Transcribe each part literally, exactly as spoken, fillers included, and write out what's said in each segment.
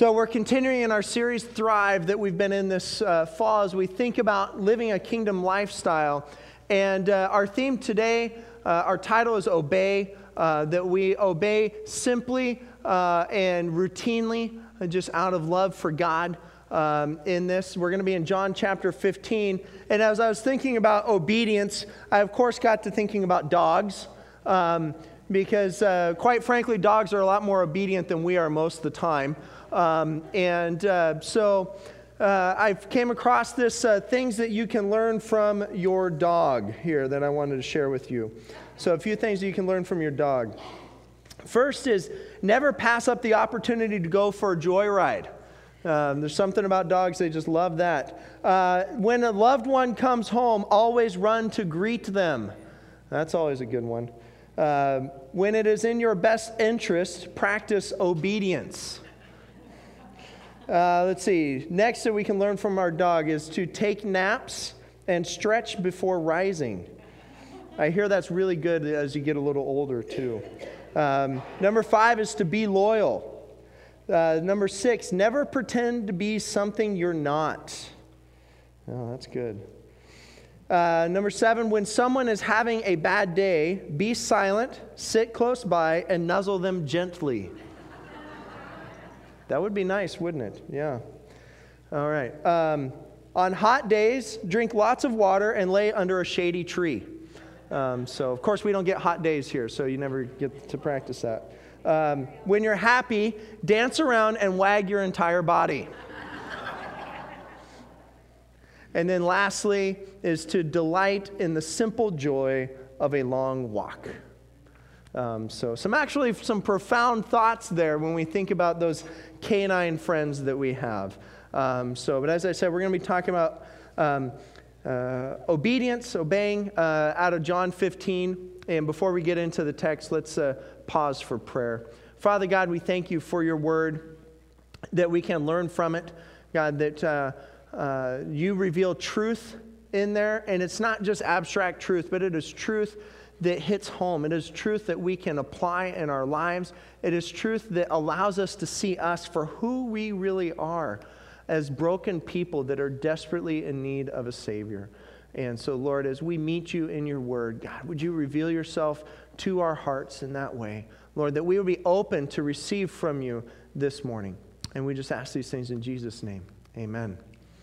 So we're continuing in our series Thrive that we've been in this uh, fall as we think about living a kingdom lifestyle. And uh, our theme today, uh, our title is Obey, uh, that we obey simply uh, and routinely, uh, just out of love for God. Um, in this, we're going to be in John chapter fifteen. And as I was thinking about obedience, I of course got to thinking about dogs. Um, because uh, quite frankly, dogs are a lot more obedient than we are most of the time. Um, and uh, so uh, I came across this uh, things that you can learn from your dog here that I wanted to share with you. So a few things that you can learn from your dog. First is never pass up the opportunity to go for a joyride. Um, there's something about dogs, they just love that. Uh, when a loved one comes home, always run to greet them. That's always a good one. Uh, when it is in your best interest, practice obedience. Uh, let's see. Next that we can learn from our dog is to take naps and stretch before rising. I hear that's really good as you get a little older too. Um, number five is to be loyal. Uh, number six, never pretend to be something you're not. Oh, that's good. Uh, number seven, when someone is having a bad day, be silent, sit close by, and nuzzle them gently. That would be nice, wouldn't it? Yeah. All right. Um, on hot days, drink lots of water and lay under a shady tree. Um, so, of course, we don't get hot days here, so you never get to practice that. Um, when you're happy, dance around and wag your entire body. And then lastly is to delight in the simple joy of a long walk. Um, so some actually some profound thoughts there when we think about those canine friends that we have. Um, so, but as I said, we're going to be talking about um, uh, obedience, obeying uh, out of John fifteen. And before we get into the text, let's uh, pause for prayer. Father God, we thank you for your word, that we can learn from it. God, that uh, uh, you reveal truth in there. And it's not just abstract truth, but it is truth that hits home. It is truth that we can apply in our lives. It is truth that allows us to see us for who we really are as broken people that are desperately in need of a Savior. And so, Lord, as we meet you in your word, God, would you reveal yourself to our hearts in that way? Lord, that we would be open to receive from you this morning. And we just ask these things in Jesus' name. Amen.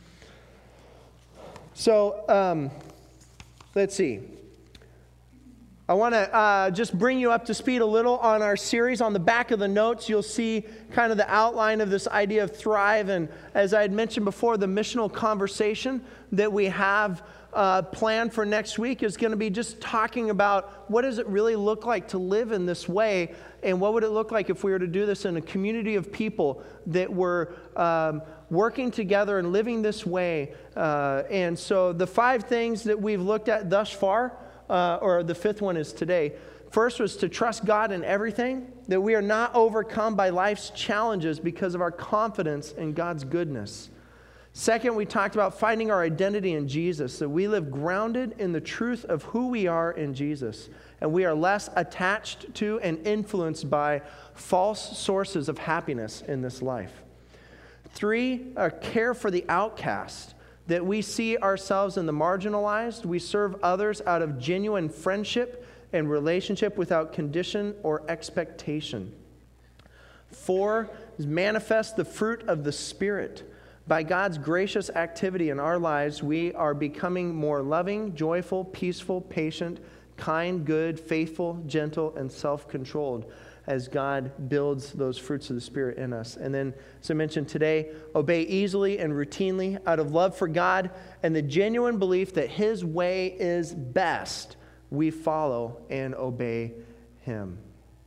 So, um, let's see. I want to uh, just bring you up to speed a little on our series. On the back of the notes, you'll see kind of the outline of this idea of Thrive. And as I had mentioned before, the missional conversation that we have uh, planned for next week is going to be just talking about what does it really look like to live in this way, and what would it look like if we were to do this in a community of people that were um, working together and living this way. Uh, and so the five things that we've looked at thus far, Uh, or the fifth one is today. First was to trust God in everything, that we are not overcome by life's challenges because of our confidence in God's goodness. Second, we talked about finding our identity in Jesus, that we live grounded in the truth of who we are in Jesus, and we are less attached to and influenced by false sources of happiness in this life. Three, a care for the outcast, that we see ourselves in the marginalized. We serve others out of genuine friendship and relationship without condition or expectation. Four is manifest the fruit of the Spirit. By God's gracious activity in our lives, we are becoming more loving, joyful, peaceful, patient, kind, good, faithful, gentle, and self-controlled as God builds those fruits of the Spirit in us. And then, as I mentioned today, obey easily and routinely out of love for God and the genuine belief that His way is best. We follow and obey Him.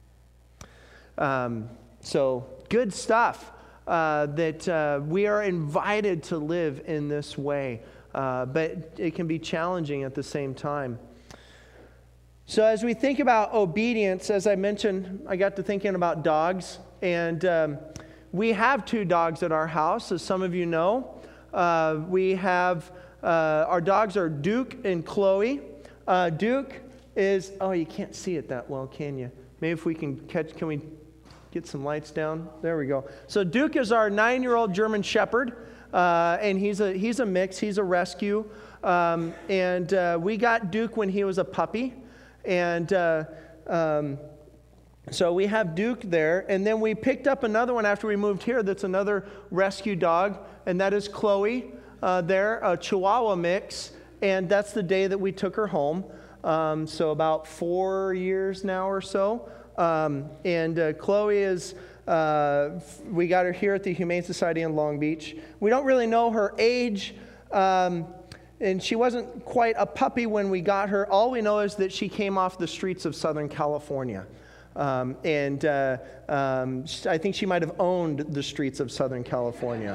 Um, so, good stuff uh, that uh, we are invited to live in this way. Uh, but it can be challenging at the same time. So as we think about obedience, as I mentioned, I got to thinking about dogs. And um, we have two dogs at our house, as some of you know. Uh, we have, uh, our dogs are Duke and Chloe. Uh, Duke is, oh, you can't see it that well, can you? Maybe if we can catch, can we get some lights down. There we go. So Duke is our nine-year-old German Shepherd, uh, and he's a he's a mix. He's a rescue, um, and uh, we got Duke when he was a puppy, and uh, um, so we have Duke there, and then we picked up another one after we moved here. That's another rescue dog, and that is Chloe. Uh, there, a Chihuahua mix, and that's the day that we took her home. Um, so about four years now or so. Um, and uh, Chloe is, uh, we got her here at the Humane Society in Long Beach. We don't really know her age, um, and she wasn't quite a puppy when we got her. All we know is that she came off the streets of Southern California. Um, and uh, um, I think she might have owned the streets of Southern California.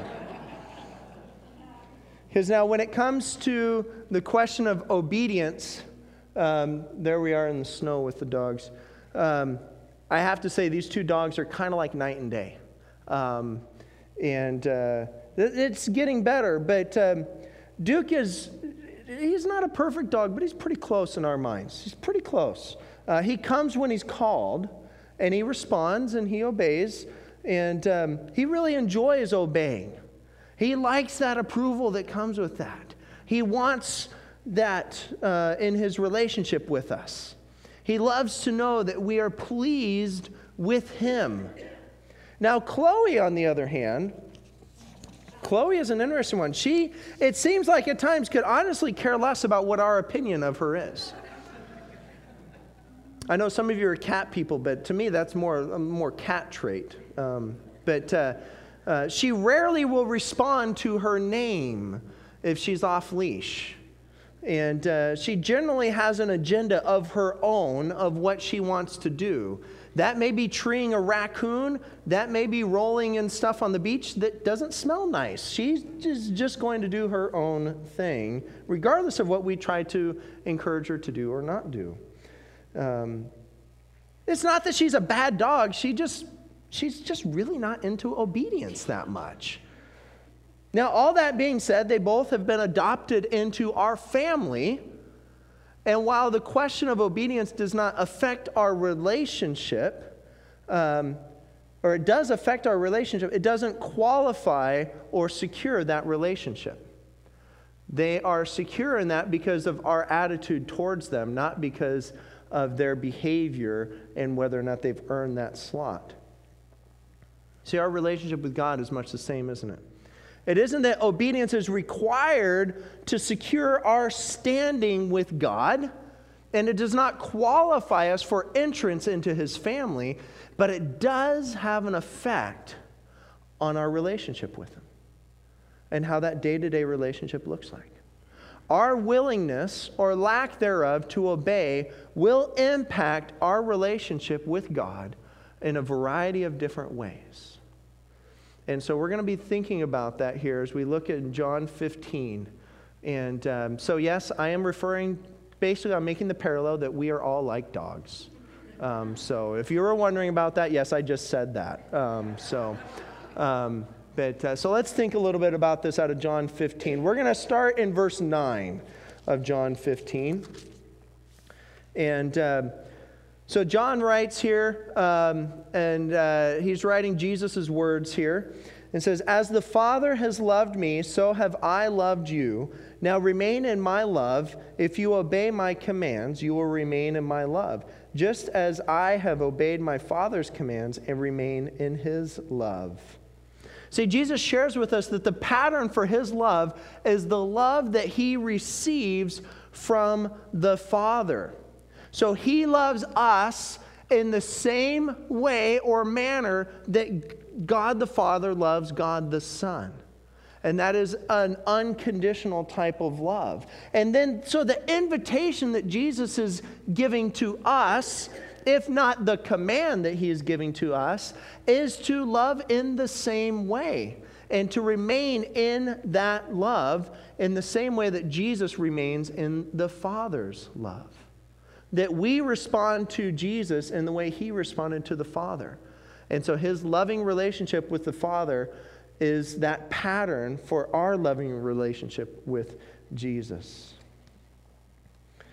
Because now when it comes to the question of obedience, um, there we are in the snow with the dogs. Um, I have to say these two dogs are kind of like night and day. Um, and uh, it's getting better, but um, Duke is, he's not a perfect dog, but he's pretty close in our minds. He's pretty close. Uh, he comes when he's called, and he responds, and he obeys, and um, he really enjoys obeying. He likes that approval that comes with that. He wants that uh, in his relationship with us. He loves to know that we are pleased with him. Now, Chloe, on the other hand, Chloe is an interesting one. She, it seems like at times, could honestly care less about what our opinion of her is. I know some of you are cat people, but to me, that's more a more cat trait. Um, but uh, uh, she rarely will respond to her name if she's off leash. And uh, she generally has an agenda of her own of what she wants to do. That may be treeing a raccoon. That may be rolling in stuff on the beach that doesn't smell nice. She's just, just going to do her own thing, regardless of what we try to encourage her to do or not do. Um, it's not that she's a bad dog. She just, she's just really not into obedience that much. Now, all that being said, they both have been adopted into our family. And while the question of obedience does not affect our relationship, um, or it does affect our relationship, it doesn't qualify or secure that relationship. They are secure in that because of our attitude towards them, not because of their behavior and whether or not they've earned that slot. See, our relationship with God is much the same, isn't it? It isn't that obedience is required to secure our standing with God, and it does not qualify us for entrance into his family, but it does have an effect on our relationship with him and how that day-to-day relationship looks like. Our willingness or lack thereof to obey will impact our relationship with God in a variety of different ways. And so we're going to be thinking about that here as we look at John fifteen. And um, so, yes, I am referring, basically, I'm making the parallel that we are all like dogs. Um, so if you were wondering about that, yes, I just said that. Um, so, um, but, uh, so let's think a little bit about this out of John fifteen. We're going to start in verse nine of John fifteen. And um, so John writes here, um, and uh, he's writing Jesus' words here, and says, "As the Father has loved me, so have I loved you. Now remain in my love. If you obey my commands, you will remain in my love, just as I have obeyed my Father's commands and remain in his love." See, Jesus shares with us that the pattern for his love is the love that he receives from the Father. So he loves us in the same way or manner that God the Father loves God the Son. And that is an unconditional type of love. And then, so the invitation that Jesus is giving to us, if not the command that he is giving to us, is to love in the same way and to remain in that love in the same way that Jesus remains in the Father's love. That we respond to Jesus in the way he responded to the Father. And so his loving relationship with the Father is that pattern for our loving relationship with Jesus.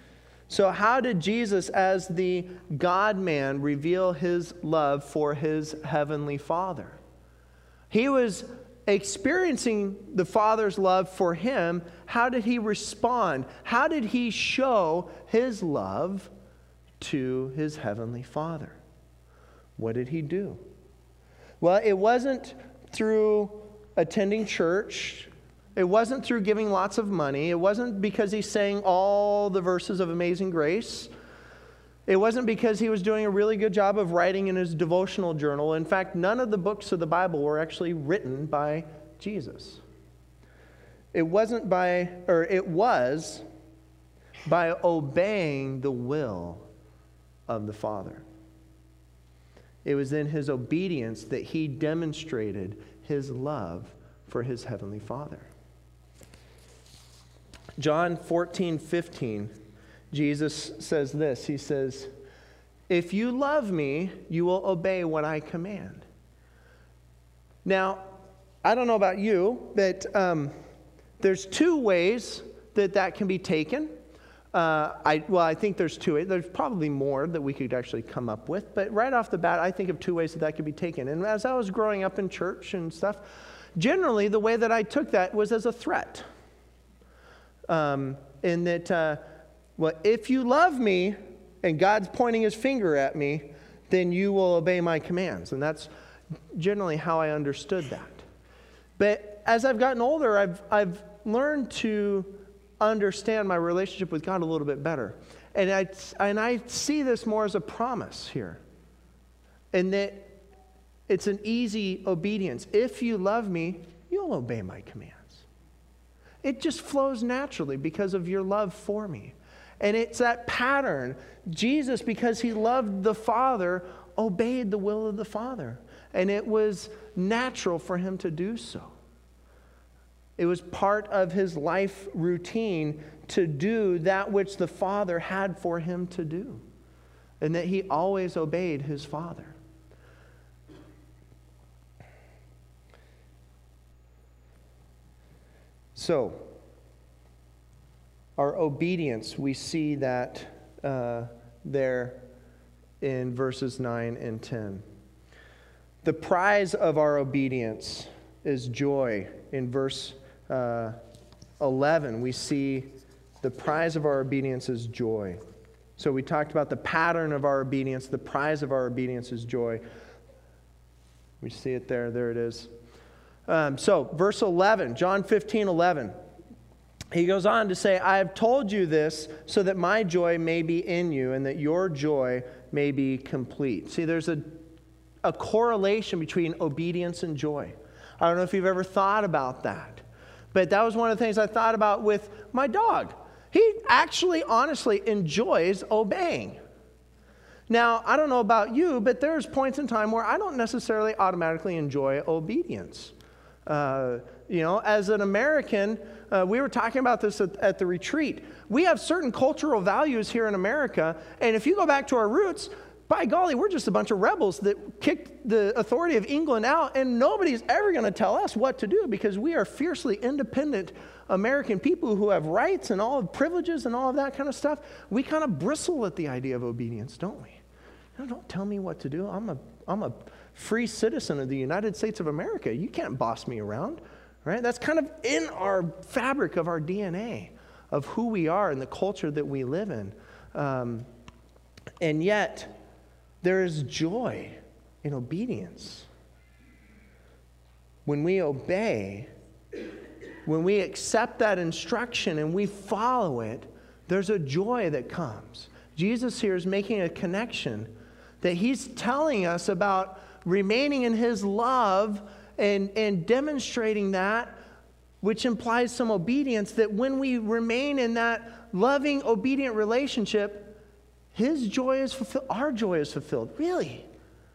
So how did Jesus, as the God-man, reveal his love for his heavenly Father? He was experiencing the Father's love for him. How did he respond? How did he show his love to his heavenly Father? What did he do? Well, it wasn't through attending church. It wasn't through giving lots of money. It wasn't because he sang all the verses of Amazing Grace. It wasn't because he was doing a really good job of writing in his devotional journal. In fact, none of the books of the Bible were actually written by Jesus. It wasn't by, or it was by obeying the will of the Father. It was in his obedience that he demonstrated his love for his heavenly Father. John fourteen fifteen, Jesus says this. He says, "If you love me, you will obey what I command." Now, I don't know about you, but um, there's two ways that that can be taken. Uh, I, well, I think there's two ways. There's probably more that we could actually come up with. But right off the bat, I think of two ways that that could be taken. And as I was growing up in church and stuff, generally the way that I took that was as a threat. Um, in that, uh, well, if you love me and God's pointing his finger at me, then you will obey my commands. And that's generally how I understood that. But as I've gotten older, I've, I've learned to understand my relationship with God a little bit better. And I, and I see this more as a promise here. And that it's an easy obedience. If you love me, you'll obey my commands. It just flows naturally because of your love for me. And it's that pattern. Jesus, because he loved the Father, obeyed the will of the Father. And it was natural for him to do so. It was part of his life routine to do that which the Father had for him to do. And that he always obeyed his Father. So, our obedience, we see that uh, there in verses nine and ten. The prize of our obedience is joy. In verse uh, eleven, we see the prize of our obedience is joy. So we talked about the pattern of our obedience. The prize of our obedience is joy. We see it there. There it is. Um, so, verse eleven, John fifteen eleven. He goes on to say, "I have told you this so that my joy may be in you and that your joy may be complete." See, there's a, a correlation between obedience and joy. I don't know if you've ever thought about that. But that was one of the things I thought about with my dog. He actually, honestly enjoys obeying. Now, I don't know about you, but there's points in time where I don't necessarily automatically enjoy obedience. Uh, you know, as an American, uh, we were talking about this at, at the retreat. We have certain cultural values here in America, and if you go back to our roots, by golly, we're just a bunch of rebels that kicked the authority of England out, and nobody's ever going to tell us what to do because we are fiercely independent American people who have rights and all of privileges and all of that kind of stuff. We kind of bristle at the idea of obedience, don't we? No, don't tell me what to do. I'm a, I'm a free citizen of the United States of America. You can't boss me around, right? That's kind of in our fabric of our D N A, of who we are and the culture that we live in. Um, and yet, there is joy in obedience. When we obey, when we accept that instruction and we follow it, there's a joy that comes. Jesus here is making a connection that he's telling us about remaining in his love and, and demonstrating that, which implies some obedience, that when we remain in that loving, obedient relationship, his joy is fulfilled, our joy is fulfilled. Really?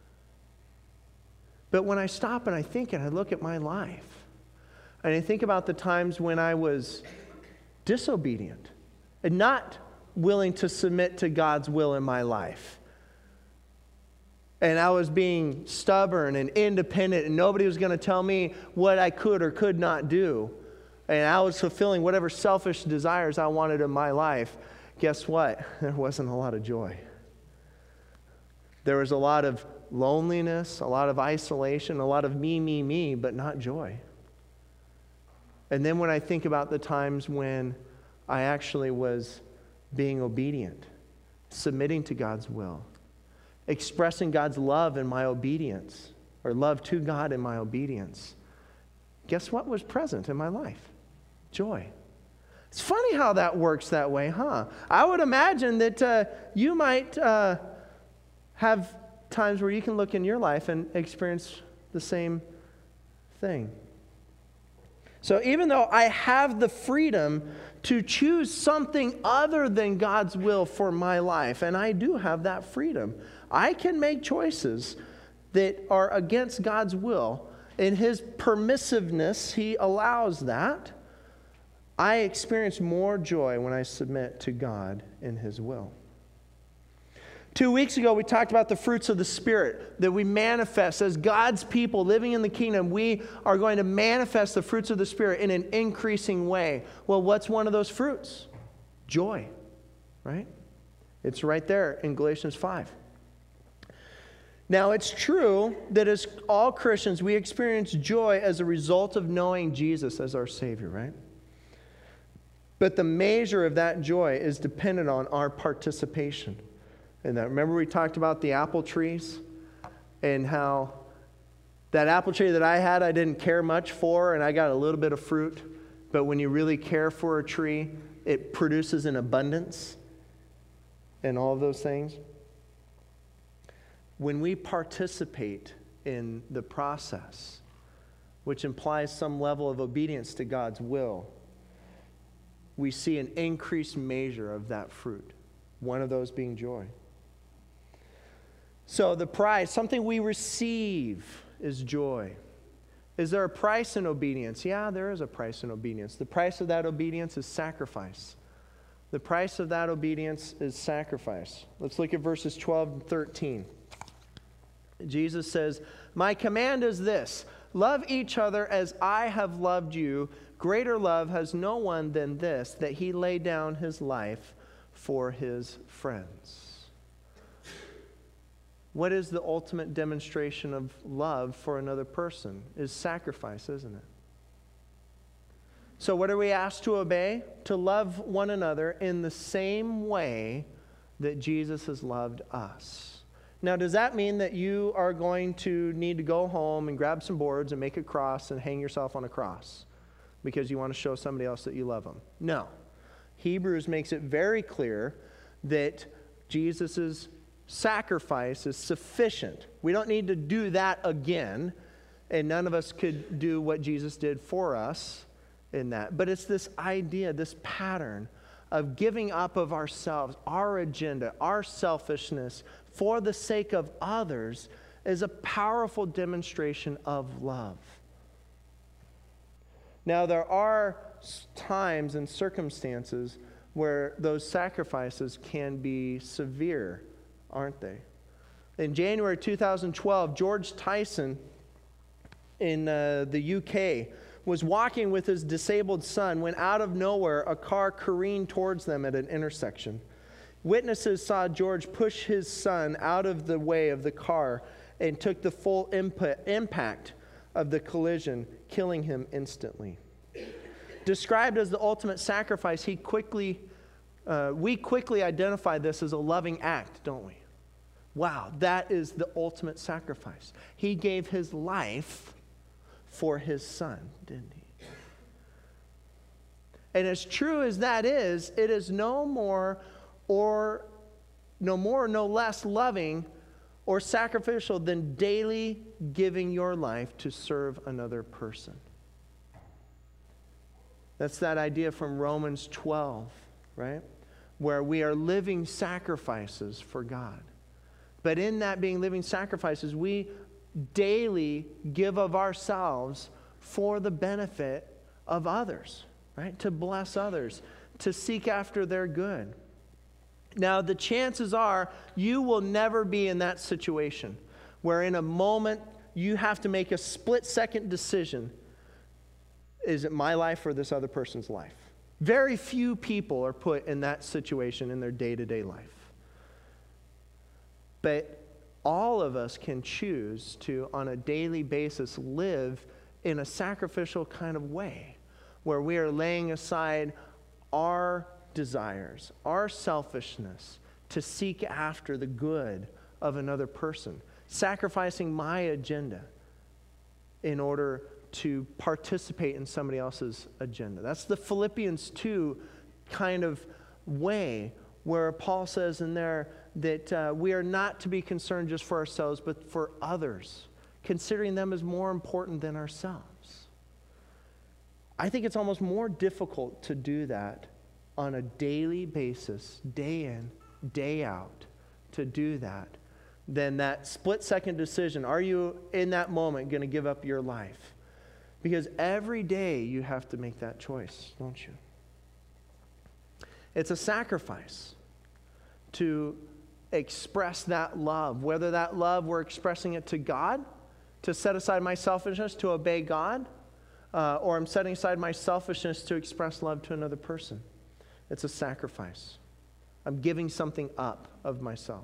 But when I stop and I think and I look at my life, and I think about the times when I was disobedient and not willing to submit to God's will in my life, and I was being stubborn and independent, and nobody was going to tell me what I could or could not do, and I was fulfilling whatever selfish desires I wanted in my life, guess what? There wasn't a lot of joy. There was a lot of loneliness, a lot of isolation, a lot of me, me, me, but not joy. And then when I think about the times when I actually was being obedient, submitting to God's will, expressing God's love in my obedience, or love to God in my obedience, guess what was present in my life? Joy. It's funny how that works that way, huh? I would imagine that uh, you might uh, have times where you can look in your life and experience the same thing. So even though I have the freedom to choose something other than God's will for my life, and I do have that freedom, I can make choices that are against God's will. In His permissiveness, He allows that. I experience more joy when I submit to God in His will. Two weeks ago, we talked about the fruits of the Spirit that we manifest as God's people living in the kingdom. We are going to manifest the fruits of the Spirit in an increasing way. Well, what's one of those fruits? Joy, right? It's right there in Galatians five. Now, it's true that as all Christians, we experience joy as a result of knowing Jesus as our Savior, right? But the measure of that joy is dependent on our participation in that. Remember we talked about the apple trees and how that apple tree that I had, I didn't care much for, and I got a little bit of fruit. But when you really care for a tree, it produces an abundance and all of those things. When we participate in the process, which implies some level of obedience to God's will, we see an increased measure of that fruit, one of those being joy. So the price, something we receive, is joy. Is there a price in obedience? Yeah, there is a price in obedience. The price of that obedience is sacrifice. The price of that obedience is sacrifice. Let's look at verses twelve and thirteen. Jesus says, "My command is this, love each other as I have loved you. Greater love has no one than this, that he lay down his life for his friends." What is the ultimate demonstration of love for another person? Is sacrifice, isn't it? So what are we asked to obey? To love one another in the same way that Jesus has loved us. Now, does that mean that you are going to need to go home and grab some boards and make a cross and hang yourself on a cross because you want to show somebody else that you love them? No. Hebrews makes it very clear that Jesus' sacrifice is sufficient. We don't need to do that again, and none of us could do what Jesus did for us in that. But it's this idea, this pattern of giving up of ourselves, our agenda, our selfishness for the sake of others is a powerful demonstration of love. Now, there are times and circumstances where those sacrifices can be severe, aren't they? In January two thousand twelve, George Tyson in uh, the U K was walking with his disabled son when out of nowhere a car careened towards them at an intersection. Witnesses saw George push his son out of the way of the car and took the full impa- impact of the collision, killing him instantly. Described as the ultimate sacrifice, he quickly, uh, we quickly identify this as a loving act, don't we? Wow, that is the ultimate sacrifice. He gave his life for his son, didn't he? And as true as that is, it is no more or no more, no less loving or sacrificial than daily giving your life to serve another person. That's that idea from Romans twelve, right? Where we are living sacrifices for God. But in that being living sacrifices, we daily give of ourselves for the benefit of others, right? To bless others, to seek after their good. Now, the chances are you will never be in that situation where in a moment you have to make a split-second decision. Is it my life or this other person's life? Very few people are put in that situation in their day-to-day life. But all of us can choose to, on a daily basis, live in a sacrificial kind of way, where we are laying aside our desires, our selfishness, to seek after the good of another person, sacrificing my agenda in order to participate in somebody else's agenda. That's the Philippians two kind of way, where Paul says in there that uh, we are not to be concerned just for ourselves, but for others, considering them as more important than ourselves. I think it's almost more difficult to do that on a daily basis, day in, day out, to do that, than that split-second decision. Are you, in that moment, going to give up your life? Because every day you have to make that choice, don't you? It's a sacrifice to express that love, whether that love we're expressing it to God, to set aside my selfishness to obey God, uh, or I'm setting aside my selfishness to express love to another person. It's a sacrifice. I'm giving something up of myself.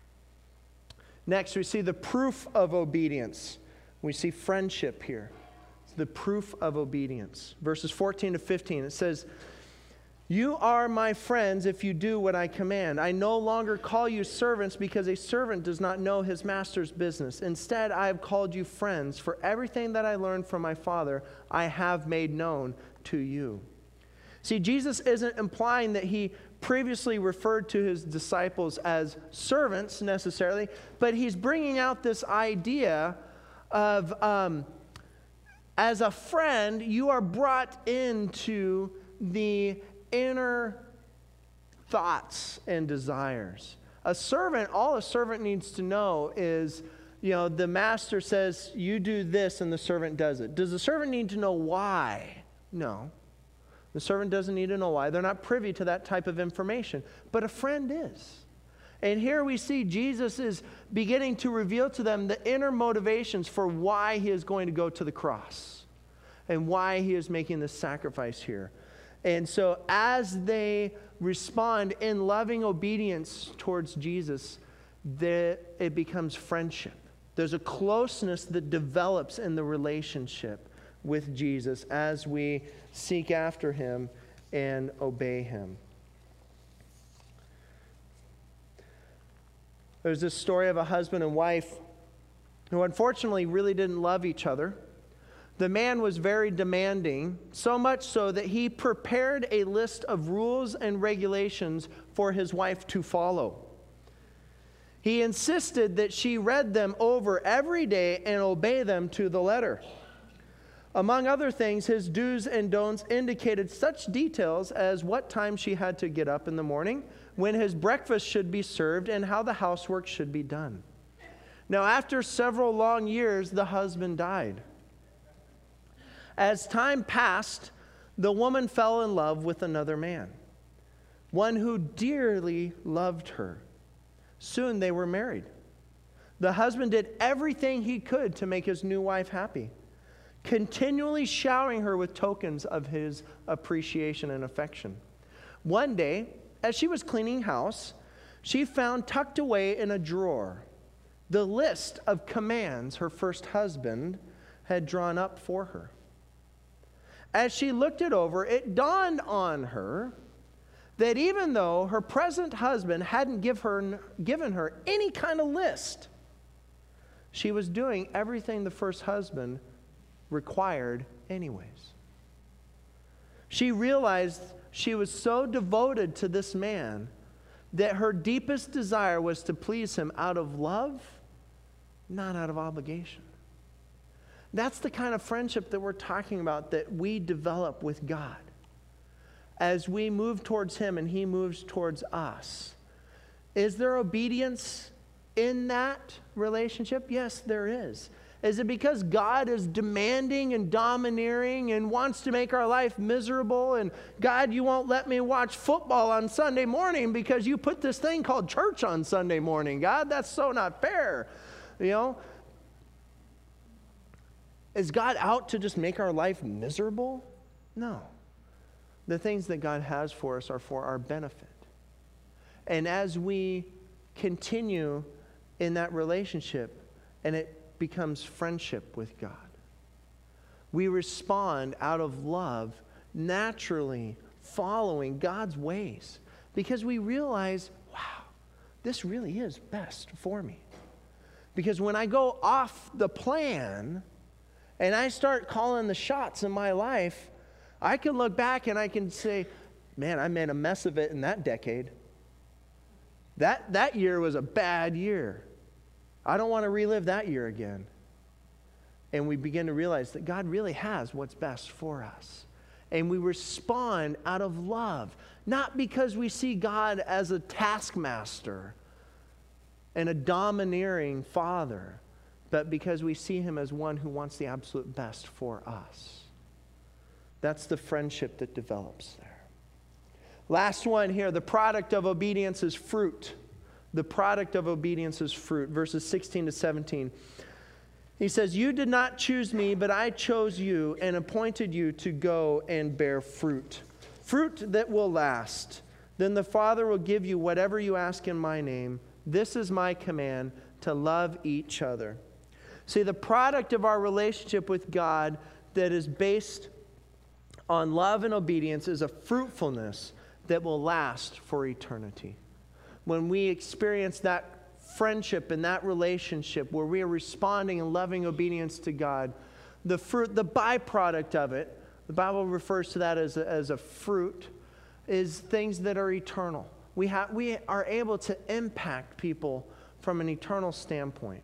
Next, we see the proof of obedience. We see friendship here. It's the proof of obedience. Verses fourteen to fifteen, it says, "You are my friends if you do what I command. I no longer call you servants, because a servant does not know his master's business. Instead, I have called you friends, for everything that I learned from my Father I have made known to you." See, Jesus isn't implying that he previously referred to his disciples as servants necessarily, but he's bringing out this idea of, um, as a friend, you are brought into the inner thoughts and desires. A servant, all a servant needs to know is, you know, the master says, you do this, and the servant does it. Does the servant need to know why? No. The servant doesn't need to know why. They're not privy to that type of information. But a friend is. And here we see Jesus is beginning to reveal to them the inner motivations for why he is going to go to the cross and why he is making this sacrifice here. And so as they respond in loving obedience towards Jesus, the, it becomes friendship. There's a closeness that develops in the relationship with Jesus as we seek after him and obey him. There's this story of a husband and wife who unfortunately really didn't love each other. The man was very demanding, so much so that he prepared a list of rules and regulations for his wife to follow. He insisted that she read them over every day and obey them to the letter. Among other things, his do's and don'ts indicated such details as what time she had to get up in the morning, when his breakfast should be served, and how the housework should be done. Now, after several long years, the husband died. As time passed, the woman fell in love with another man, one who dearly loved her. Soon they were married. The husband did everything he could to make his new wife happy, continually showering her with tokens of his appreciation and affection. One day, as she was cleaning house, she found tucked away in a drawer the list of commands her first husband had drawn up for her. As she looked it over, it dawned on her that even though her present husband hadn't give her, given her any kind of list, she was doing everything the first husband required anyways. She realized she was so devoted to this man that her deepest desire was to please him out of love, not out of obligation. That's the kind of friendship that we're talking about that we develop with God as we move towards him and he moves towards us. Is there obedience in that relationship? Yes, there is. Is it because God is demanding and domineering and wants to make our life miserable, and God, you won't let me watch football on Sunday morning because you put this thing called church on Sunday morning? God, that's so not fair. You know? Is God out to just make our life miserable? No. the things that God has for us are for our benefit. And as we continue in that relationship and it becomes friendship with God, we respond out of love, naturally following God's ways, because we realize, wow, this really is best for me. Because when I go off the plan and I start calling the shots in my life, I can look back and I can say, man, I made a mess of it in that decade. That, that year was a bad year. I don't want to relive that year again. And we begin to realize that God really has what's best for us. And we respond out of love, not because we see God as a taskmaster and a domineering father, but because we see him as one who wants the absolute best for us. That's the friendship that develops there. Last one here, the product of obedience is fruit. The product of obedience is fruit. Verses sixteen to seventeen. He says, you did not choose me, but I chose you and appointed you to go and bear fruit. Fruit that will last. Then the Father will give you whatever you ask in my name. This is my command, to love each other. See, the product of our relationship with God that is based on love and obedience is a fruitfulness that will last for eternity. When we experience that friendship and that relationship where we are responding in loving obedience to God, the fruit, the byproduct of it, the Bible refers to that as a, as a fruit, is things that are eternal. We, have, we are able to impact people from an eternal standpoint.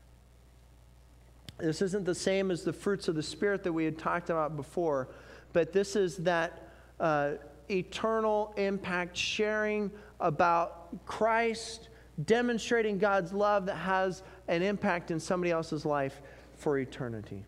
This isn't the same as the fruits of the Spirit that we had talked about before, but this is that uh, eternal impact, sharing about Christ, demonstrating God's love that has an impact in somebody else's life for eternity.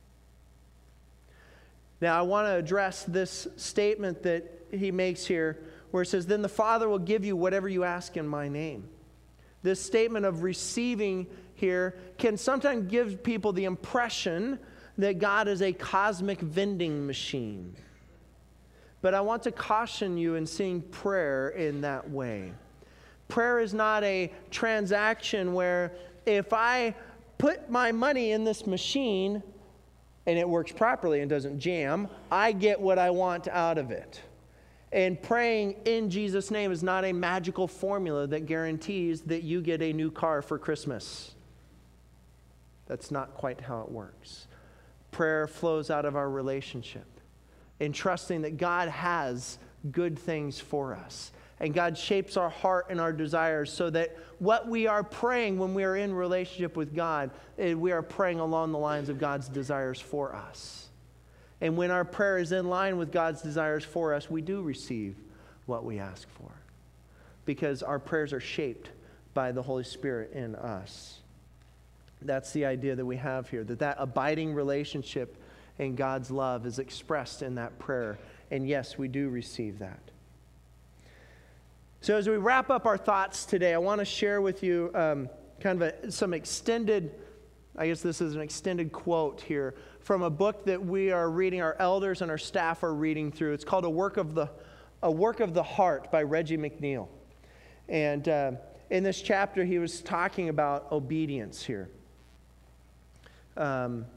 Now, I want to address this statement that he makes here where it says, then the Father will give you whatever you ask in my name. This statement of receiving here can sometimes give people the impression that God is a cosmic vending machine. But I want to caution you in seeing prayer in that way. Prayer is not a transaction where if I put my money in this machine and it works properly and doesn't jam, I get what I want out of it. And praying in Jesus' name is not a magical formula that guarantees that you get a new car for Christmas. That's not quite how it works. Prayer flows out of our relationship in trusting that God has good things for us. And God shapes our heart and our desires so that what we are praying when we are in relationship with God, we are praying along the lines of God's desires for us. And when our prayer is in line with God's desires for us, we do receive what we ask for, because our prayers are shaped by the Holy Spirit in us. That's the idea that we have here, that that abiding relationship in God's love is expressed in that prayer. And yes, we do receive that. So as we wrap up our thoughts today, I want to share with you um, kind of a, some extended, I guess this is an extended quote here from a book that we are reading, our elders and our staff are reading through. It's called A Work of the, A Work of the Heart by Reggie McNeil. And uh, in this chapter, he was talking about obedience here. Um,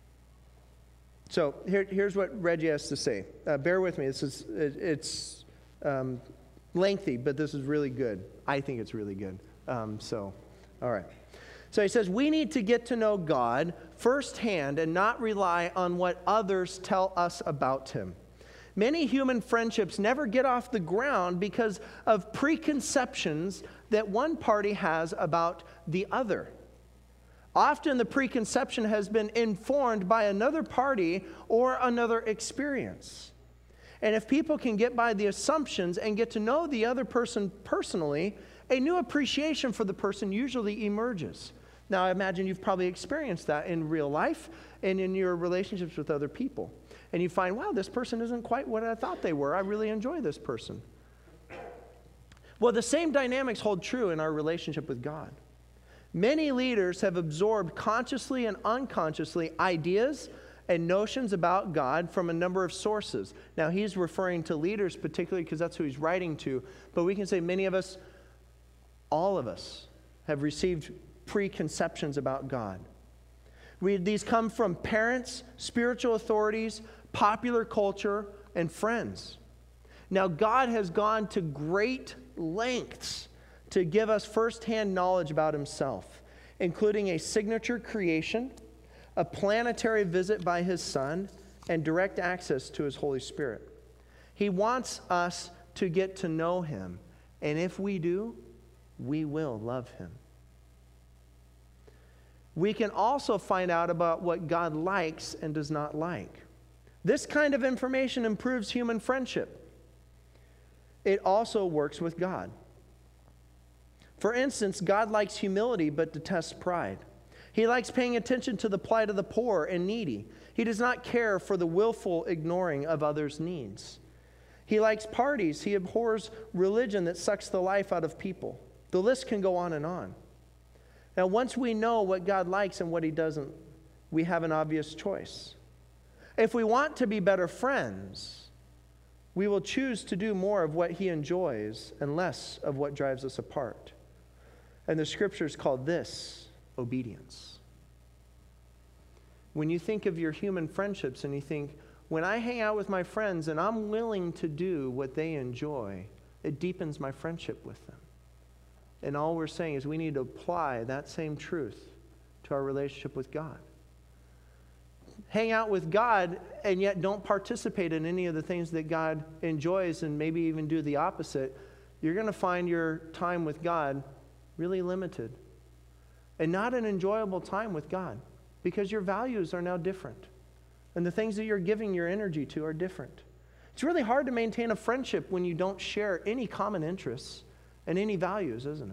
so here, here's what Reggie has to say. Uh, bear with me. This is it, it's um, lengthy, but this is really good. I think it's really good. Um, so, all right. So he says, we need to get to know God firsthand and not rely on what others tell us about him. Many human friendships never get off the ground because of preconceptions that one party has about the other. Often the preconception has been informed by another party or another experience. And if people can get by the assumptions and get to know the other person personally, a new appreciation for the person usually emerges. Now, I imagine you've probably experienced that in real life and in your relationships with other people. And you find, wow, this person isn't quite what I thought they were. I really enjoy this person. Well, the same dynamics hold true in our relationship with God. Many leaders have absorbed consciously and unconsciously ideas and notions about God from a number of sources. Now, he's referring to leaders particularly because that's who he's writing to, but we can say many of us, all of us, have received preconceptions about God. We, these come from parents, spiritual authorities, popular culture, and friends. Now, God has gone to great lengths to give us firsthand knowledge about himself, including a signature creation, a planetary visit by his Son, and direct access to his Holy Spirit. He wants us to get to know him, and if we do, we will love him. We can also find out about what God likes and does not like. This kind of information improves human friendship. It also works with God. For instance, God likes humility but detests pride. He likes paying attention to the plight of the poor and needy. He does not care for the willful ignoring of others' needs. He likes parties. He abhors religion that sucks the life out of people. The list can go on and on. Now, once we know what God likes and what he doesn't, we have an obvious choice. If we want to be better friends, we will choose to do more of what he enjoys and less of what drives us apart. And the scriptures call this obedience. When you think of your human friendships and you think, when I hang out with my friends and I'm willing to do what they enjoy, it deepens my friendship with them. And all we're saying is we need to apply that same truth to our relationship with God. Hang out with God and yet don't participate in any of the things that God enjoys and maybe even do the opposite. You're going to find your time with God really limited and not an enjoyable time with God because your values are now different and the things that you're giving your energy to are different. It's really hard to maintain a friendship when you don't share any common interests and any values, isn't it?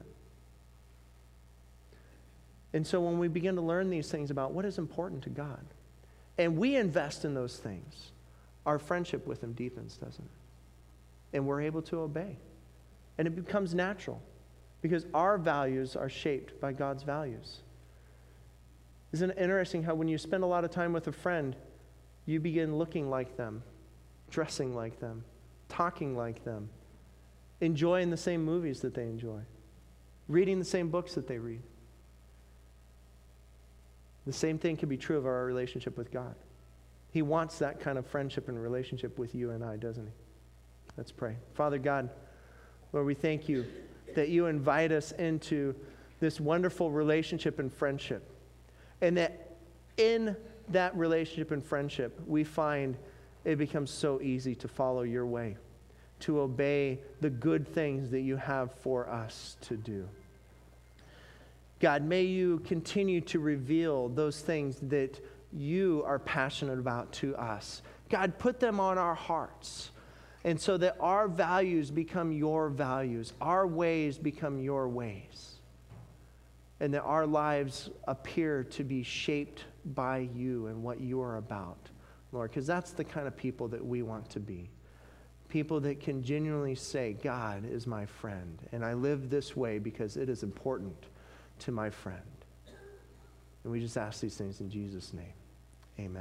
And so when we begin to learn these things about what is important to God, and we invest in those things, our friendship with him deepens, doesn't it? And we're able to obey. And it becomes natural because our values are shaped by God's values. Isn't it interesting how when you spend a lot of time with a friend, you begin looking like them, dressing like them, talking like them, enjoying the same movies that they enjoy, reading the same books that they read. The same thing can be true of our relationship with God. He wants that kind of friendship and relationship with you and I, doesn't he? Let's pray. Father God, Lord, we thank you that you invite us into this wonderful relationship and friendship. And that in that relationship and friendship, we find it becomes so easy to follow your way, to obey the good things that you have for us to do. God, may you continue to reveal those things that you are passionate about to us. God, put them on our hearts, and so that our values become your values, our ways become your ways, and that our lives appear to be shaped by you and what you are about, Lord, because that's the kind of people that we want to be. People that can genuinely say, God is my friend, and I live this way because it is important to my friend. And we just ask these things in Jesus' name.